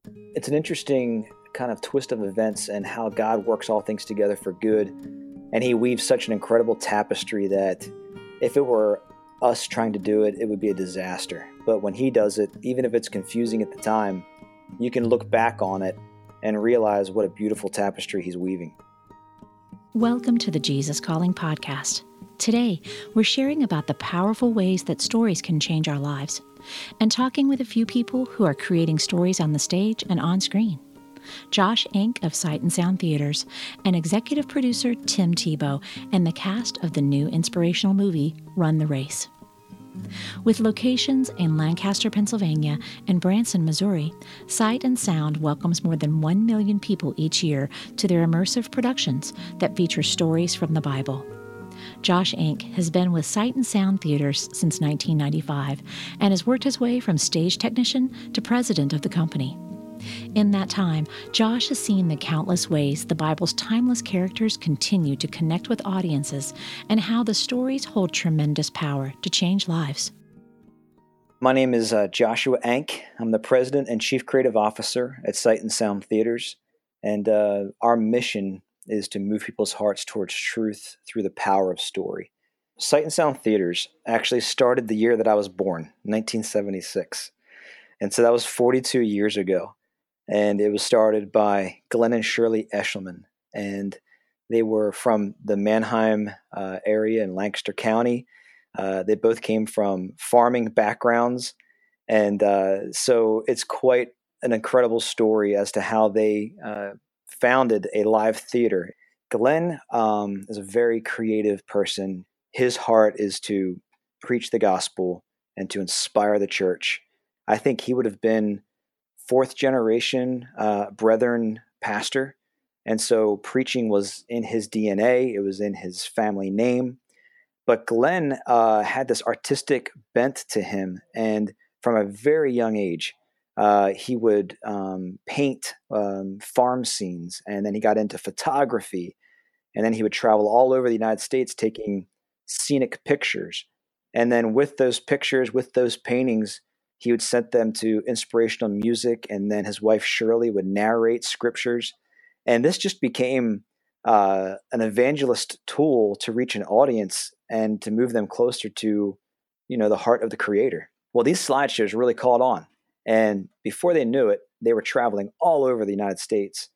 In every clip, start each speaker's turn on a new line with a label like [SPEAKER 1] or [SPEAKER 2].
[SPEAKER 1] It's an interesting kind of twist of events and how God works all things together for good. And he weaves such an incredible tapestry that if it were us trying to do it, it would be a disaster. But when he does it, even if it's confusing at the time, you can look back on it and realize what a beautiful tapestry he's weaving.
[SPEAKER 2] Welcome to the Jesus Calling Podcast. Today, we're sharing about the powerful ways that stories can change our lives and talking with a few people who are creating stories on the stage and on screen. Josh Enck of Sight and Sound Theaters and executive producer Tim Tebow and the cast of the new inspirational movie Run the Race. With locations in Lancaster, Pennsylvania and Branson, Missouri, Sight and Sound welcomes more than 1 million people each year to their immersive productions that feature stories from the Bible. Josh Enck has been with Sight and Sound Theaters since 1995 and has worked his way from stage technician to president of the company. In that time, Josh has seen the countless ways the Bible's timeless characters continue to connect with audiences and how the stories hold tremendous power to change lives.
[SPEAKER 1] My name is Joshua Enck. I'm the president and chief creative officer at Sight and Sound Theaters, and our mission is to move people's hearts towards truth through the power of story. Sight and Sound Theaters actually started the year that I was born, 1976. And so that was 42 years ago. And it was started by Glenn and Shirley Eshelman. And they were from the Manheim area in Lancaster County. They both came from farming backgrounds. And so it's quite an incredible story as to how they founded a live theater. Glenn is a very creative person. His heart is to preach the gospel and to inspire the church. I think he would have been fourth generation Brethren pastor. And so preaching was in his DNA. It was in his family name. But Glenn had this artistic bent to him. And from a very young age, he would paint farm scenes, and then he got into photography, and then he would travel all over the United States taking scenic pictures. And then with those pictures, with those paintings, he would send them to inspirational music, and then his wife Shirley would narrate scriptures. And this just became an evangelist tool to reach an audience and to move them closer to, the heart of the Creator. Well, these slideshows really caught on. And before they knew it, they were traveling all over the United States.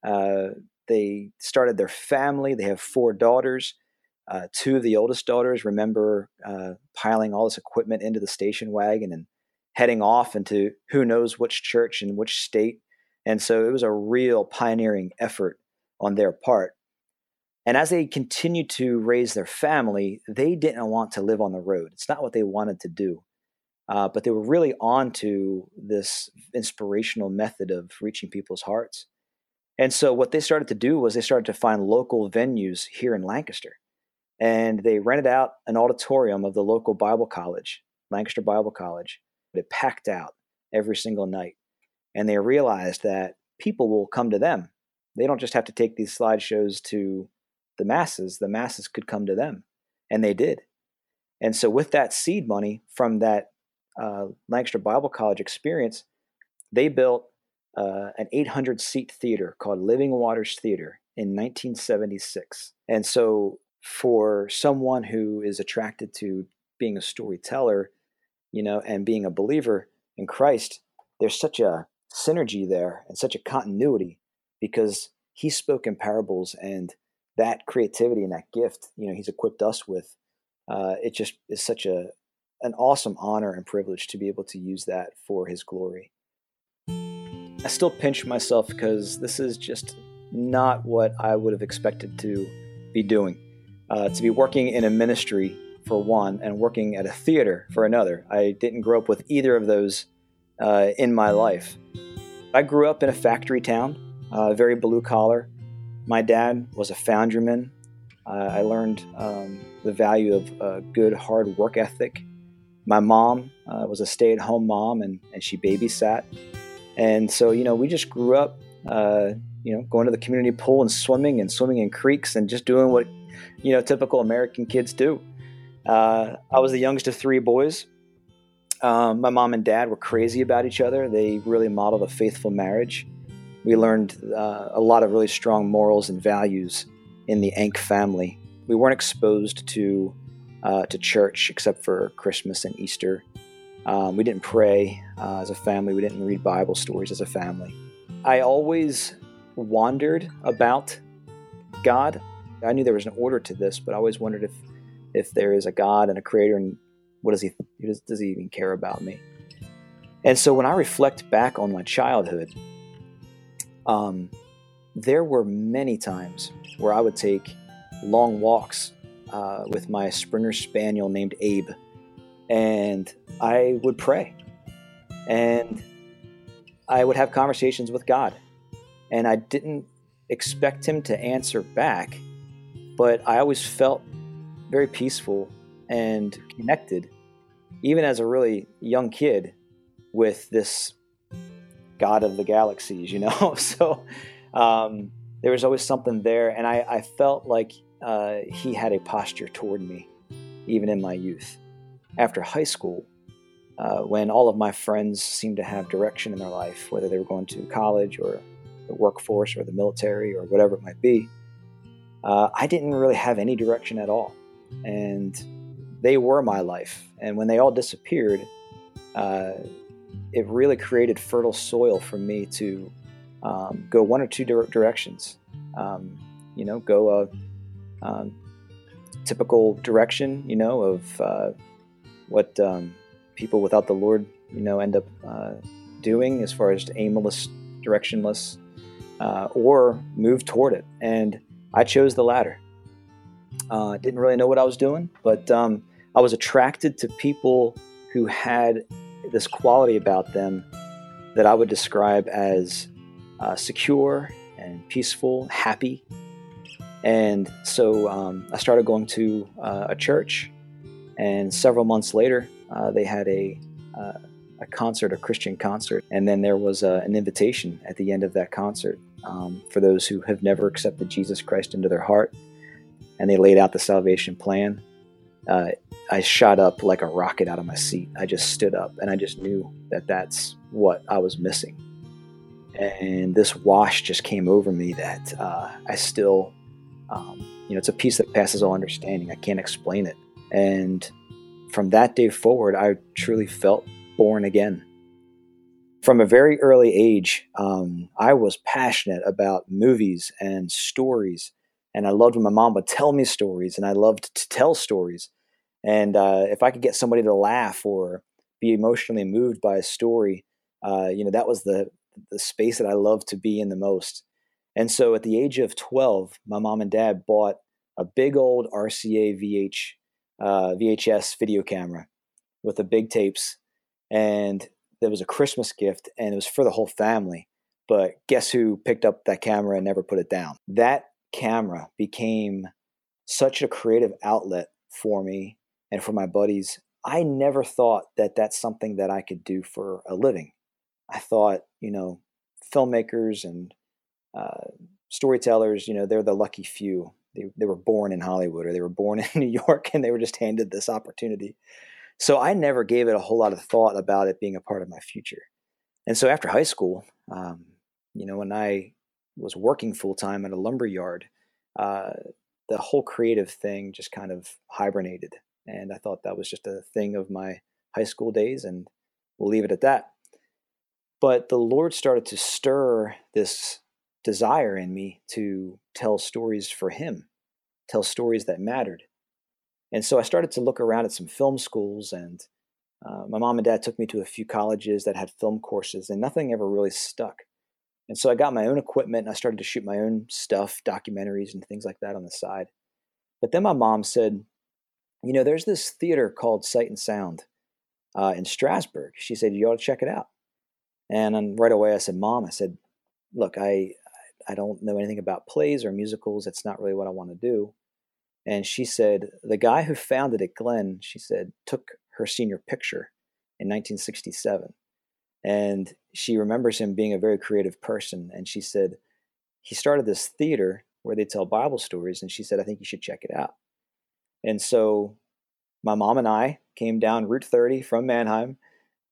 [SPEAKER 1] They started their family. They have 4 daughters. 2 of the oldest daughters remember piling all this equipment into the station wagon and heading off into who knows which church in which state. And so it was a real pioneering effort on their part. And as they continued to raise their family, they didn't want to live on the road. It's not what they wanted to do. But they were really on to this inspirational method of reaching people's hearts. And so what they started to do was they started to find local venues here in Lancaster. And they rented out an auditorium of the local Bible college, Lancaster Bible College. It packed out every single night. And they realized that people will come to them. They don't just have to take these slideshows to the masses could come to them. And they did. And so with that seed money from that Lancaster Bible College experience, they built an 800-seat theater called Living Waters Theater in 1976. And so for someone who is attracted to being a storyteller, and being a believer in Christ, there's such a synergy there and such a continuity because he spoke in parables, and that creativity and that gift, he's equipped us with. It just is such an awesome honor and privilege to be able to use that for his glory. I still pinch myself because this is just not what I would have expected to be doing. To be working in a ministry for one and working at a theater for another. I didn't grow up with either of those in my life. I grew up in a factory town, very blue collar. My dad was a foundryman. I learned the value of good, hard work ethic. My mom was a stay-at-home mom, and she babysat. And so, we just grew up, going to the community pool and swimming in creeks and just doing what, typical American kids do. I was the youngest of 3 boys. My mom and dad were crazy about each other. They really modeled a faithful marriage. We learned a lot of really strong morals and values in the Enck family. We weren't exposed to church except for Christmas and Easter. We didn't pray as a family. We didn't read Bible stories as a family. I always wondered about God. I knew there was an order to this, but I always wondered if there is a God and a creator, and what does he even care about me? And so when I reflect back on my childhood, there were many times where I would take long walks with my Springer Spaniel named Abe, and I would pray, and I would have conversations with God, and I didn't expect him to answer back, but I always felt very peaceful and connected, even as a really young kid, with this God of the galaxies, So there was always something there, and I felt like he had a posture toward me, even in my youth. After high school, when all of my friends seemed to have direction in their life, whether they were going to college or the workforce or the military or whatever it might be, I didn't really have any direction at all. And they were my life. And when they all disappeared, it really created fertile soil for me to go one or two directions. Go a typical direction, of what people without the Lord, end up doing as far as aimless, directionless, or move toward it. And I chose the latter. Didn't really know what I was doing, but I was attracted to people who had this quality about them that I would describe as secure and peaceful, happy. And so I started going to a church, and several months later, they had a concert, a Christian concert, and then there was an invitation at the end of that concert for those who have never accepted Jesus Christ into their heart, and they laid out the salvation plan. I shot up like a rocket out of my seat. I just stood up, and I just knew that that's what I was missing. And this wash just came over me that I still, it's a peace that passes all understanding. I can't explain it. And from that day forward, I truly felt born again. From a very early age, I was passionate about movies and stories. And I loved when my mom would tell me stories, and I loved to tell stories. And if I could get somebody to laugh or be emotionally moved by a story, that was the space that I loved to be in the most. And so at the age of 12, my mom and dad bought a big old RCA VHS video camera with the big tapes. And there was a Christmas gift, and it was for the whole family. But guess who picked up that camera and never put it down? That camera became such a creative outlet for me and for my buddies. I never thought that that's something that I could do for a living. I thought, filmmakers and storytellers, they're the lucky few. They were born in Hollywood, or they were born in New York, and they were just handed this opportunity. So I never gave it a whole lot of thought about it being a part of my future. And so after high school, when I was working full-time at a lumber yard, the whole creative thing just kind of hibernated. And I thought that was just a thing of my high school days, and we'll leave it at that. But the Lord started to stir this desire in me to tell stories for Him, tell stories that mattered. And so I started to look around at some film schools, and my mom and dad took me to a few colleges that had film courses, and nothing ever really stuck. And so I got my own equipment, and I started to shoot my own stuff, documentaries and things like that on the side. But then my mom said, there's this theater called Sight and Sound in Strasbourg. She said, you ought to check it out. And then right away I said, Mom, look, I don't know anything about plays or musicals. It's not really what I want to do. And she said, the guy who founded it, Glenn, she said, took her senior picture in 1967. And she remembers him being a very creative person. And she said, he started this theater where they tell Bible stories. And she said, I think you should check it out. And so my mom and I came down Route 30 from Mannheim,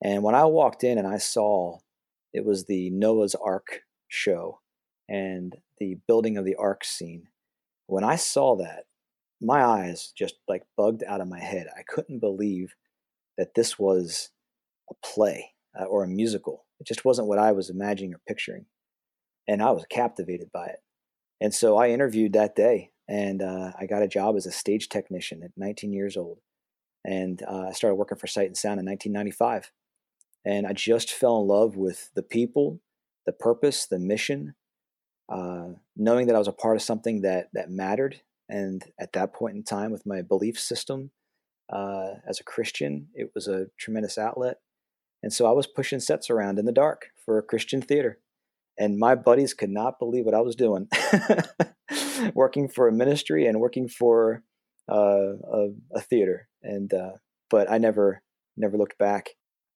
[SPEAKER 1] And when I walked in and I saw it was the Noah's Ark show and the building of the Ark scene, when I saw that, my eyes just like bugged out of my head. I couldn't believe that this was a play or a musical. It just wasn't what I was imagining or picturing. And I was captivated by it. And so I interviewed that day, and I got a job as a stage technician at 19 years old. And I started working for Sight and Sound in 1995. And I just fell in love with the people, the purpose, the mission, knowing that I was a part of something that mattered. And at that point in time, with my belief system as a Christian, it was a tremendous outlet. And so I was pushing sets around in the dark for a Christian theater. And my buddies could not believe what I was doing, working for a ministry and working for a theater. And but I never looked back.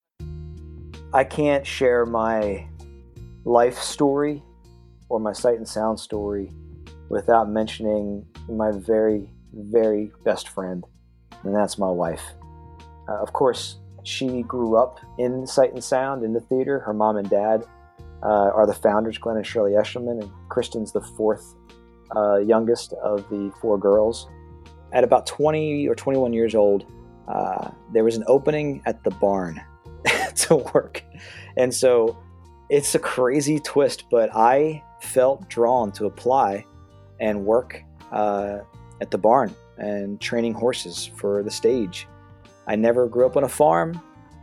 [SPEAKER 1] I can't share my life story or my Sight and Sound story without mentioning my very, very best friend, and that's my wife. Of course, she grew up in Sight and Sound, in the theater. Her mom and dad are the founders, Glenn and Shirley Eshelman, and Kristen's the fourth youngest of the four girls. At about 20 or 21 years old, there was an opening at the barn to work. And so it's a crazy twist, but I felt drawn to apply and work at the barn and training horses for the stage. I never grew up on a farm.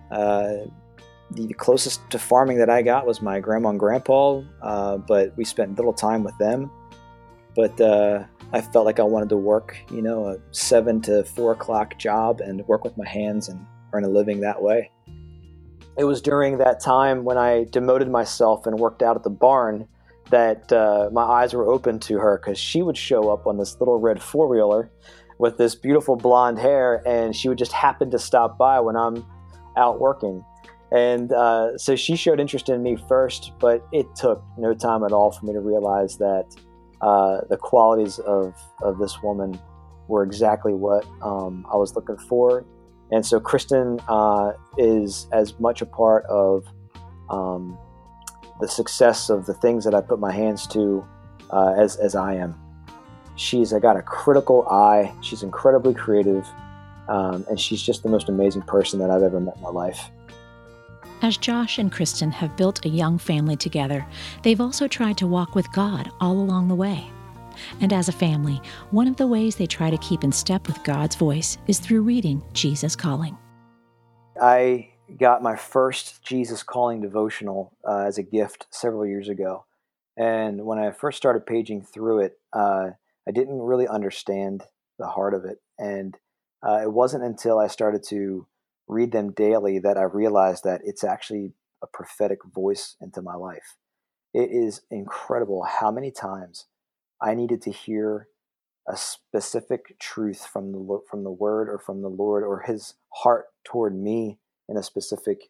[SPEAKER 1] The closest to farming that I got was my grandma and grandpa, but we spent little time with them. But I felt like I wanted to work, a 7 to 4 o'clock job and work with my hands and earn a living that way. It was during that time when I demoted myself and worked out at the barn that my eyes were open to her, because she would show up on this little red four-wheeler with this beautiful blonde hair, and she would just happen to stop by when I'm out working. And so she showed interest in me first, but it took no time at all for me to realize that the qualities of this woman were exactly what I was looking for. And so Kristen is as much a part of the success of the things that I put my hands to as I am. She's got a critical eye. She's incredibly creative, and she's just the most amazing person that I've ever met in my life.
[SPEAKER 2] As Josh and Kristen have built a young family together, they've also tried to walk with God all along the way. And as a family, one of the ways they try to keep in step with God's voice is through reading Jesus Calling.
[SPEAKER 1] I got my first Jesus Calling devotional as a gift several years ago. And when I first started paging through it, I didn't really understand the heart of it. And it wasn't until I started to read them daily that I realized that it's actually a prophetic voice into my life. It is incredible how many times I needed to hear a specific truth from the Word or from the Lord, or His heart toward me in a specific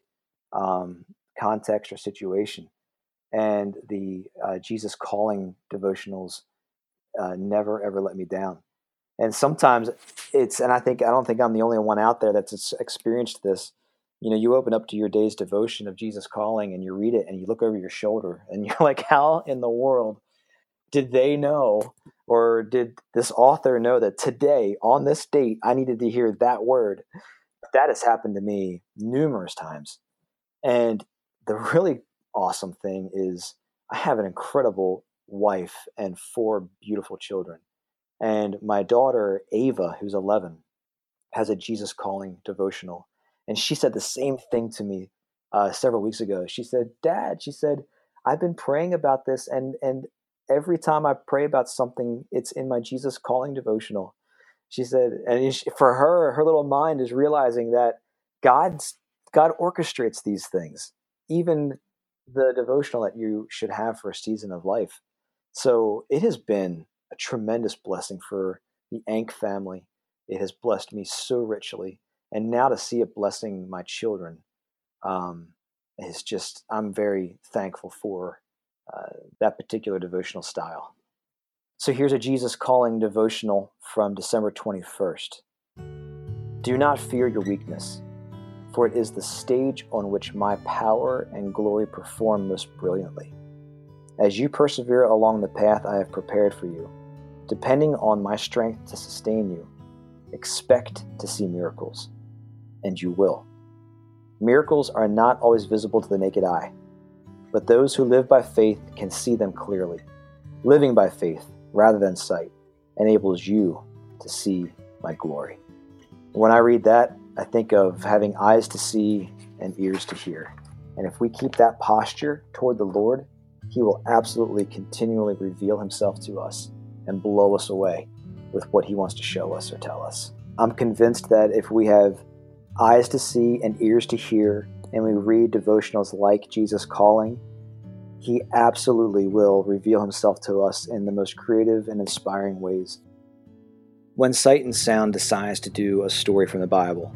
[SPEAKER 1] context or situation. And the Jesus Calling devotionals never ever let me down. And sometimes and I don't think I'm the only one out there that's experienced this. You open up to your day's devotion of Jesus Calling and you read it and you look over your shoulder and you're like, how in the world did they know, or did this author know that today, on this date, I needed to hear that word? That has happened to me numerous times. And the really awesome thing is I have an incredible wife and 4 beautiful children. And my daughter, Ava, who's 11, has a Jesus Calling devotional. And she said the same thing to me several weeks ago. She said, Dad, I've been praying about this, and every time I pray about something, it's in my Jesus Calling devotional. She said, and for her little mind is realizing that God orchestrates these things, even the devotional that you should have for a season of life. So it has been a tremendous blessing for the Ank family. It has blessed me so richly. And now to see it blessing my children is just, I'm very thankful for that particular devotional style. So here's a Jesus Calling devotional from December 21st. Do not fear your weakness, for it is the stage on which my power and glory perform most brilliantly. As you persevere along the path I have prepared for you, depending on my strength to sustain you, expect to see miracles, and you will. Miracles are not always visible to the naked eye, but those who live by faith can see them clearly. Living by faith rather than sight enables you to see my glory. When I read that, I think of having eyes to see and ears to hear. And if we keep that posture toward the Lord, He will absolutely continually reveal Himself to us and blow us away with what He wants to show us or tell us. I'm convinced that if we have eyes to see and ears to hear, and we read devotionals like Jesus Calling, He absolutely will reveal Himself to us in the most creative and inspiring ways. When Sight and Sound decides to do a story from the Bible,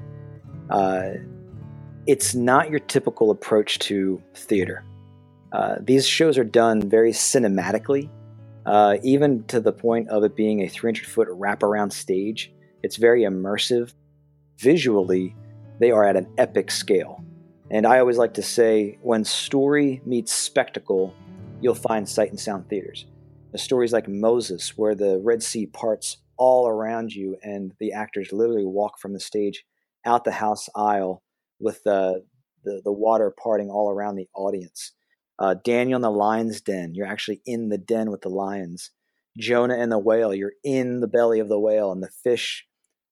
[SPEAKER 1] it's not your typical approach to theater. These shows are done very cinematically, even to the point of it being a 300-foot wraparound stage. It's very immersive. Visually, they are at an epic scale. And I always like to say, when story meets spectacle, you'll find Sight and Sound theaters. The stories like Moses, where the Red Sea parts all around you and the actors literally walk from the stage out the house aisle with the water parting all around the audience. Daniel in the lion's den, you're actually in the den with the lions. Jonah and the whale, you're in the belly of the whale, and the fish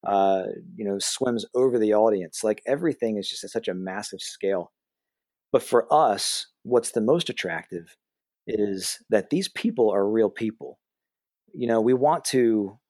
[SPEAKER 1] swims over the audience. Like, everything is just at such a massive scale. But for us, what's the most attractive is that these people are real people. We want to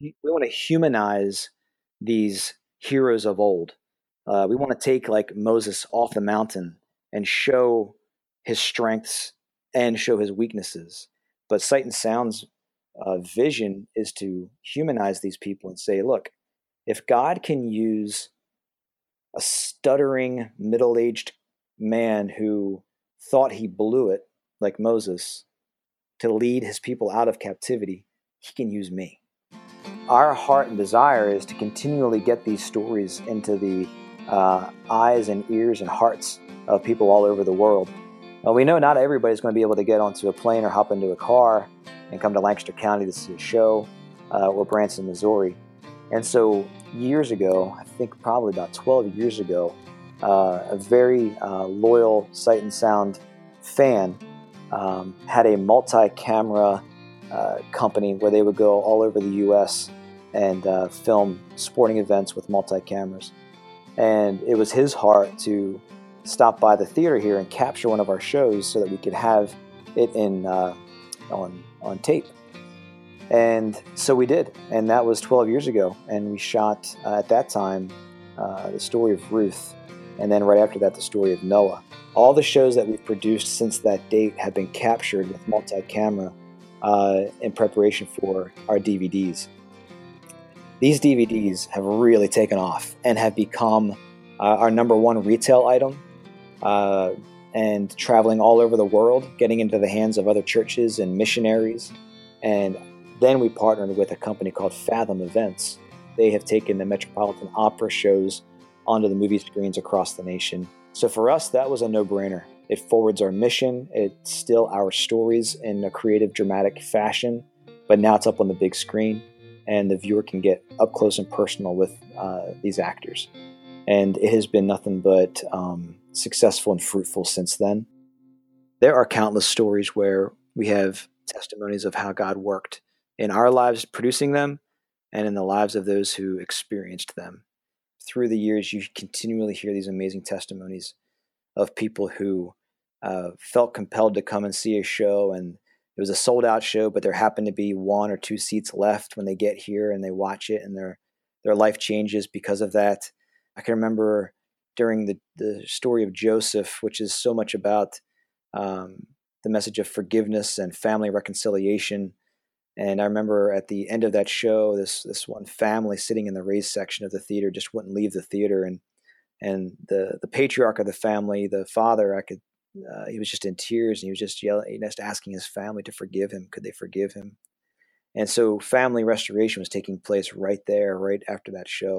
[SPEAKER 1] humanize these heroes of old. We want to take, like Moses, off the mountain and show his strengths and show his weaknesses. But Sight and Sound's vision is to humanize these people and say, look, if God can use a stuttering, middle-aged man who thought he blew it, like Moses, to lead his people out of captivity, He can use me. Our heart and desire is to continually get these stories into the eyes and ears and hearts of people all over the world. We know not everybody's going to be able to get onto a plane or hop into a car and come to Lancaster County to see a show, or Branson, Missouri. And so years ago, I think probably about 12 years ago, a very loyal Sight and Sound fan had a multi-camera company where they would go all over the U.S. and film sporting events with multi-cameras. And it was his heart to stop by the theater here and capture one of our shows so that we could have it on tape. And so we did, and that was 12 years ago. And we shot, at that time, the story of Ruth, and then right after that, the story of Noah. All the shows that we've produced since that date have been captured with multi-camera in preparation for our DVDs. These DVDs have really taken off and have become our number one retail item, and traveling all over the world, getting into the hands of other churches and missionaries. And then we partnered with a company called Fathom Events. They have taken the Metropolitan Opera shows onto the movie screens across the nation. So for us, that was a no-brainer. It forwards our mission. It's still our stories in a creative, dramatic fashion, but now it's up on the big screen, and the viewer can get up close and personal with these actors. And it has been nothing but successful and fruitful since then. There are countless stories where we have testimonies of how God worked in our lives producing them and in the lives of those who experienced them. Through the years, you continually hear these amazing testimonies of people who felt compelled to come and see a show, and it was a sold-out show, but there happened to be 1 or 2 seats left when they get here and they watch it, and their life changes because of that. I can remember during the story of Joseph, which is so much about the message of forgiveness and family reconciliation. And I remember at the end of that show, this one family sitting in the raised section of the theater just wouldn't leave the theater, and the patriarch of the family, the father, he was just in tears, and he was just yelling, just asking his family to forgive him. Could they forgive him? And so family restoration was taking place right there, right after that show.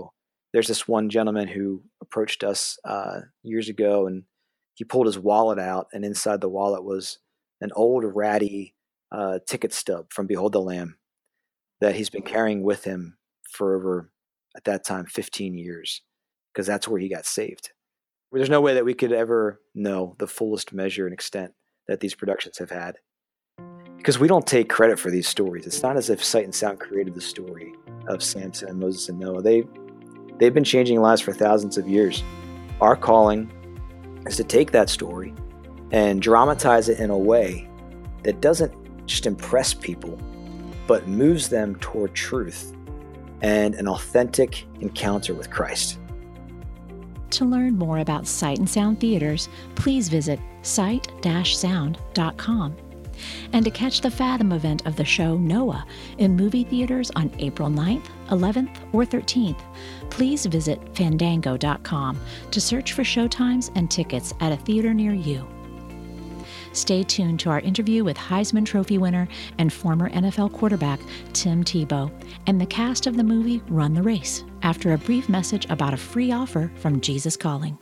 [SPEAKER 1] There's this one gentleman who approached us years ago, and he pulled his wallet out, and inside the wallet was an old ratty ticket stub from Behold the Lamb that he's been carrying with him for over, at that time, 15 years, because that's where he got saved. There's no way that we could ever know the fullest measure and extent that these productions have had, because we don't take credit for these stories. It's not as if Sight and Sound created the story of Samson and Moses and Noah. They've been changing lives for thousands of years. Our calling is to take that story and dramatize it in a way that doesn't just impress people, but moves them toward truth and an authentic encounter with Christ.
[SPEAKER 2] To learn more about Sight and Sound Theaters, please visit sight-sound.com. And to catch the Fathom event of the show Noah in movie theaters on April 9th, 11th, or 13th, please visit fandango.com to search for showtimes and tickets at a theater near you. Stay tuned to our interview with Heisman Trophy winner and former NFL quarterback Tim Tebow and the cast of the movie Run the Race after a brief message about a free offer from Jesus Calling.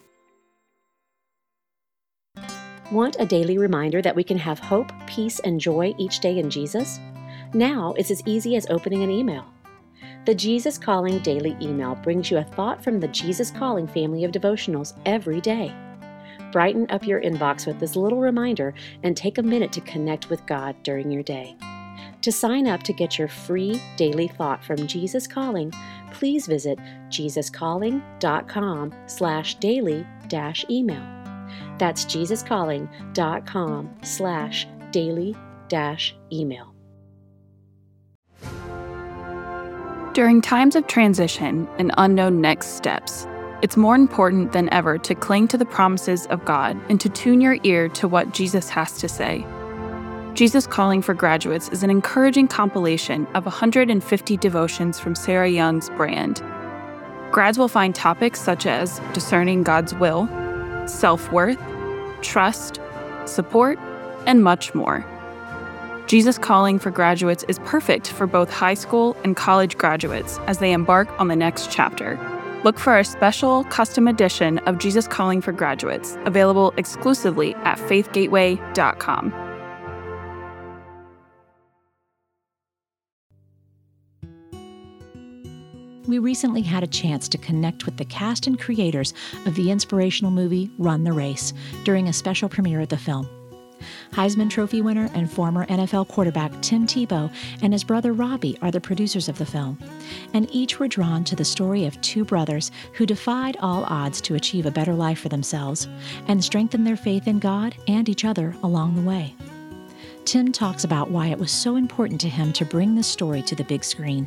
[SPEAKER 2] Want a daily reminder that we can have hope, peace, and joy each day in Jesus? Now it's as easy as opening an email. The Jesus Calling Daily Email brings you a thought from the Jesus Calling family of devotionals every day. Brighten up your inbox with this little reminder and take a minute to connect with God during your day. To sign up to get your free daily thought from Jesus Calling, please visit jesuscalling.com/daily-email. That's jesuscalling.com/daily-email.
[SPEAKER 3] During times of transition and unknown next steps, it's more important than ever to cling to the promises of God and to tune your ear to what Jesus has to say. Jesus Calling for Graduates is an encouraging compilation of 150 devotions from Sarah Young's brand. Grads will find topics such as discerning God's will, self-worth, trust, support, and much more. Jesus Calling for Graduates is perfect for both high school and college graduates as they embark on the next chapter. Look for a special custom edition of Jesus Calling for Graduates, available exclusively at faithgateway.com.
[SPEAKER 2] We recently had a chance to connect with the cast and creators of the inspirational movie Run the Race during a special premiere of the film. Heisman Trophy winner and former NFL quarterback Tim Tebow and his brother Robbie are the producers of the film, and each were drawn to the story of two brothers who defied all odds to achieve a better life for themselves and strengthen their faith in God and each other along the way. Tim talks about why it was so important to him to bring this story to the big screen.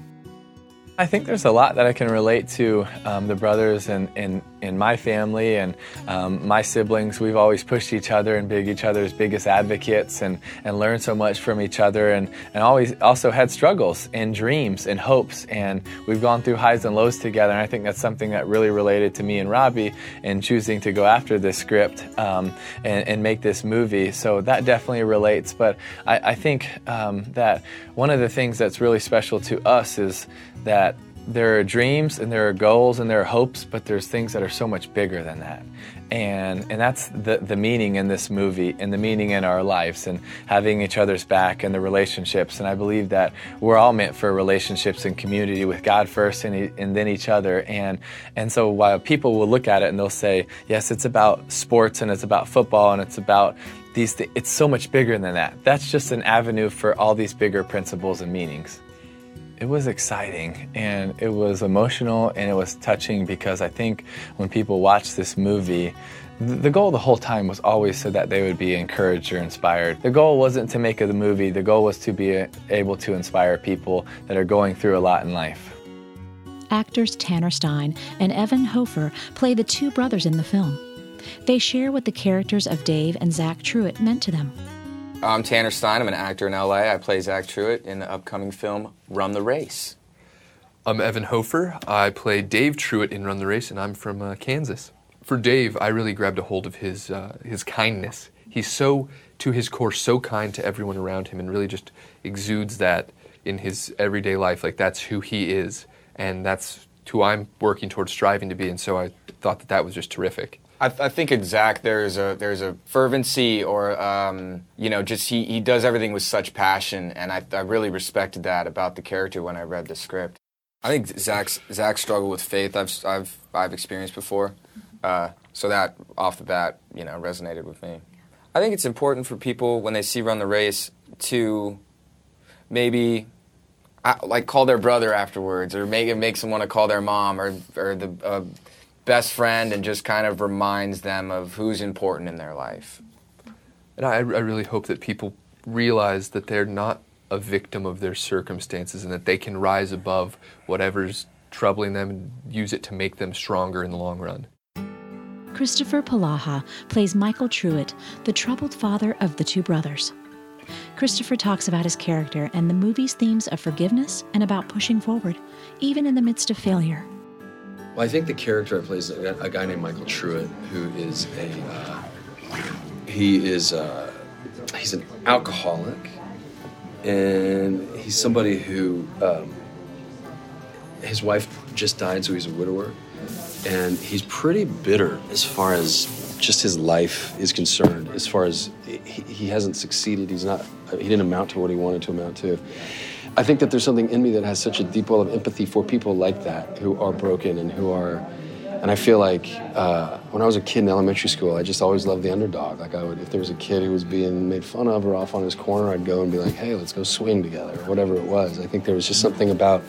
[SPEAKER 4] I think there's a lot that I can relate to the brothers in my family and my siblings. We've always pushed each other and been each other's biggest advocates and learned so much from each other and always also had struggles and dreams and hopes, and we've gone through highs and lows together, and I think that's something that really related to me and Robbie in choosing to go after this script and make this movie. So that definitely relates, but I think that one of the things that's really special to us is that there are dreams and there are goals and there are hopes, but there's things that are so much bigger than that. And that's the meaning in this movie and the meaning in our lives and having each other's back and the relationships. And I believe that we're all meant for relationships and community with God first and then each other. And so while people will look at it and they'll say, yes, it's about sports and it's about football and it's about these things, it's so much bigger than that. That's just an avenue for all these bigger principles and meanings. It was exciting, and it was emotional, and it was touching because I think when people watch this movie, the goal the whole time was always so that they would be encouraged or inspired. The goal wasn't to make the movie, the goal was to be able to inspire people that are going through a lot in life.
[SPEAKER 2] Actors Tanner Stein and Evan Hofer play the two brothers in the film. They share what the characters of Dave and Zach Truitt meant to them.
[SPEAKER 5] I'm Tanner Stein. I'm an actor in LA. I play Zach Truitt in the upcoming film Run the Race.
[SPEAKER 6] I'm Evan Hofer. I play Dave Truitt in Run the Race, and I'm from Kansas. For Dave, I really grabbed a hold of his kindness. He's so, to his core, so kind to everyone around him and really just exudes that in his everyday life. Like, that's who he is, and that's who I'm working towards striving to be, and so I thought that was just terrific.
[SPEAKER 5] I think in Zach there's a fervency, or just he does everything with such passion, and I really respected that about the character when I read the script. I think Zach's struggle with faith I've experienced before, so that off the bat resonated with me. I think it's important for people when they see Run the Race to maybe call their brother afterwards, or make someone to call their mom or the best friend, and just kind of reminds them of who's important in their life.
[SPEAKER 6] And I really hope that people realize that they're not a victim of their circumstances, and that they can rise above whatever's troubling them and use it to make them stronger in the long run.
[SPEAKER 2] Christopher Palaha plays Michael Truitt, the troubled father of the two brothers. Christopher talks about his character and the movie's themes of forgiveness and about pushing forward, even in the midst of failure.
[SPEAKER 7] Well, I think the character I play is a guy named Michael Truitt, who is he's an alcoholic, and he's somebody who his wife just died, so he's a widower, and he's pretty bitter as far as just his life is concerned. As far as he hasn't succeeded, he didn't amount to what he wanted to amount to. I think that there's something in me that has such a deep well of empathy for people like that, who are broken and I feel like when I was a kid in elementary school, I just always loved the underdog. Like if there was a kid who was being made fun of or off on his corner, I'd go and be like, hey, let's go swing together, or whatever it was. I think there was just something about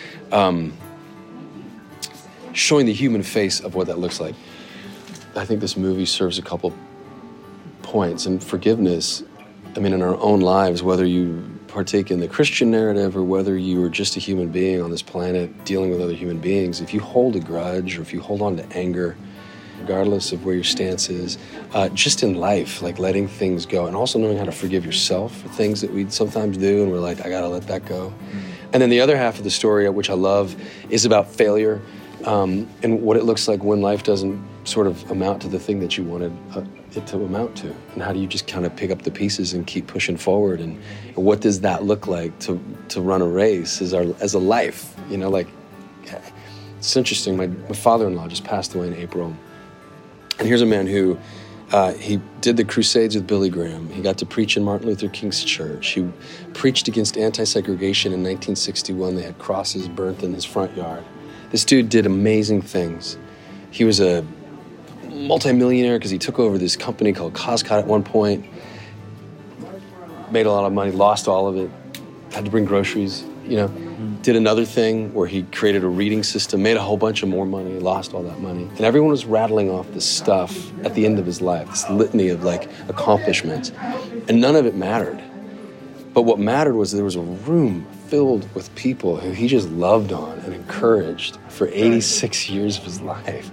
[SPEAKER 7] showing the human face of what that looks like. I think this movie serves a couple points, and forgiveness, in our own lives, whether you partake in the Christian narrative or whether you are just a human being on this planet dealing with other human beings, if you hold a grudge or if you hold on to anger, regardless of where your stance is, just in life, like letting things go, and also knowing how to forgive yourself for things that we sometimes do and we're like, I gotta let that go. And then the other half of the story, which I love, is about failure and what it looks like when life doesn't sort of amount to the thing that you wanted it to amount to, and how do you just kind of pick up the pieces and keep pushing forward, and what does that look like to run a race as a life, it's interesting. My father-in-law just passed away in April, and here's a man who he did the Crusades with Billy Graham. He got to preach in Martin Luther King's church. He preached against anti-segregation in 1961. They had crosses burnt in his front yard. This dude did amazing things. He was a multi-millionaire because he took over this company called Coscot at one point, made a lot of money, lost all of it, had to bring groceries, did another thing where he created a reading system, made a whole bunch of more money, lost all that money. And everyone was rattling off this stuff at the end of his life, this litany of accomplishments, and none of it mattered. But what mattered was there was a room filled with people who he just loved on and encouraged for 86 years of his life.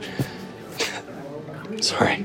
[SPEAKER 7] Sorry.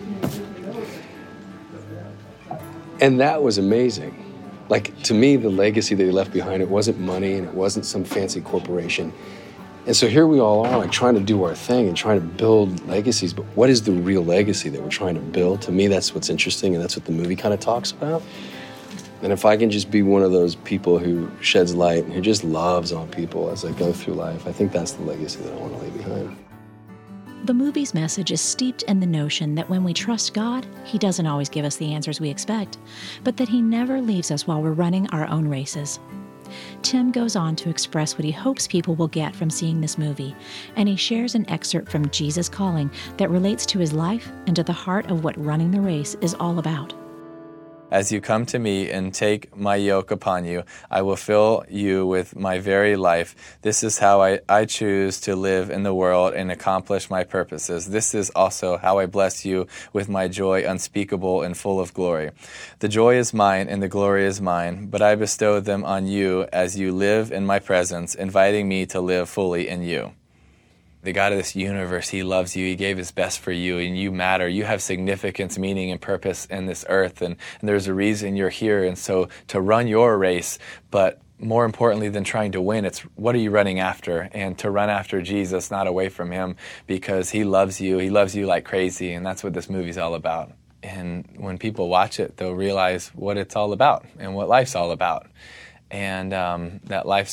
[SPEAKER 7] And that was amazing. To me, the legacy that he left behind, it wasn't money and it wasn't some fancy corporation. And so here we all are, trying to do our thing and trying to build legacies. But what is the real legacy that we're trying to build? To me, that's what's interesting, and that's what the movie kind of talks about. And if I can just be one of those people who sheds light and who just loves on people as I go through life, I think that's the legacy that I want to leave behind.
[SPEAKER 2] The movie's message is steeped in the notion that when we trust God, He doesn't always give us the answers we expect, but that He never leaves us while we're running our own races. Tim goes on to express what he hopes people will get from seeing this movie, and he shares an excerpt from Jesus Calling that relates to his life and to the heart of what running the race is all about.
[SPEAKER 4] As you come to me and take my yoke upon you, I will fill you with my very life. This is how I choose to live in the world and accomplish my purposes. This is also how I bless you with my joy unspeakable and full of glory. The joy is mine and the glory is mine, but I bestow them on you as you live in my presence, inviting me to live fully in you. The God of this universe, He loves you. He gave His best for you, and you matter. You have significance, meaning, and purpose in this earth, and there's a reason you're here. And so to run your race, but more importantly than trying to win, it's what are you running after? And to run after Jesus, not away from Him, because He loves you. He loves you like crazy, and that's what this movie's all about. And when people watch it, they'll realize what it's all about and what life's all about. And that life's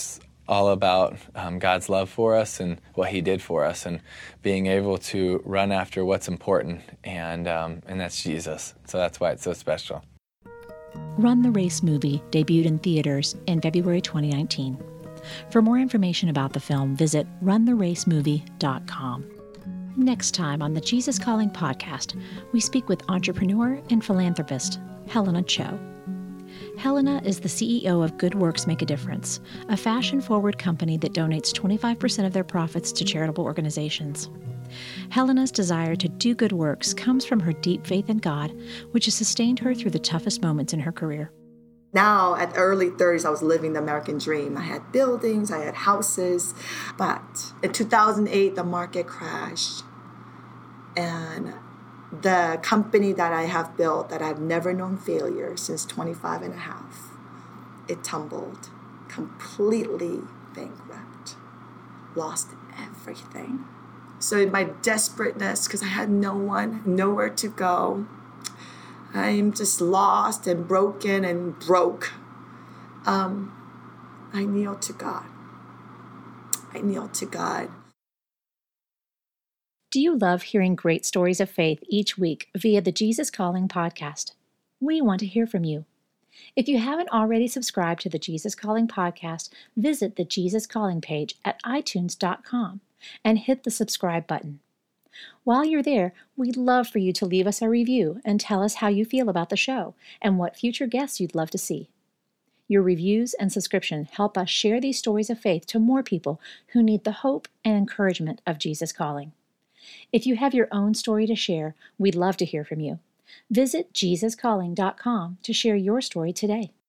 [SPEAKER 4] all about God's love for us and what He did for us, and being able to run after what's important, and that's Jesus. So that's why it's so special.
[SPEAKER 2] Run the Race movie debuted in theaters in February 2019. For more information about the film, visit runtheracemovie.com. Next time on the Jesus Calling podcast, we speak with entrepreneur and philanthropist Helena Cho. Helena is the CEO of Good Works Make a Difference, a fashion-forward company that donates 25% of their profits to charitable organizations. Helena's desire to do good works comes from her deep faith in God, which has sustained her through the toughest moments in her career.
[SPEAKER 8] Now, at early 30s, I was living the American dream. I had buildings, I had houses, but in 2008, the market crashed. And the company that I have built, that I've never known failure since 25 and a half, it tumbled, completely bankrupt, lost everything. So in my desperateness, because I had no one, nowhere to go, I'm just lost and broken and broke. I kneel to God. I kneel to God.
[SPEAKER 2] Do you love hearing great stories of faith each week via the Jesus Calling podcast? We want to hear from you. If you haven't already subscribed to the Jesus Calling podcast, visit the Jesus Calling page at itunes.com and hit the subscribe button. While you're there, we'd love for you to leave us a review and tell us how you feel about the show and what future guests you'd love to see. Your reviews and subscription help us share these stories of faith to more people who need the hope and encouragement of Jesus Calling. If you have your own story to share, we'd love to hear from you. Visit JesusCalling.com to share your story today.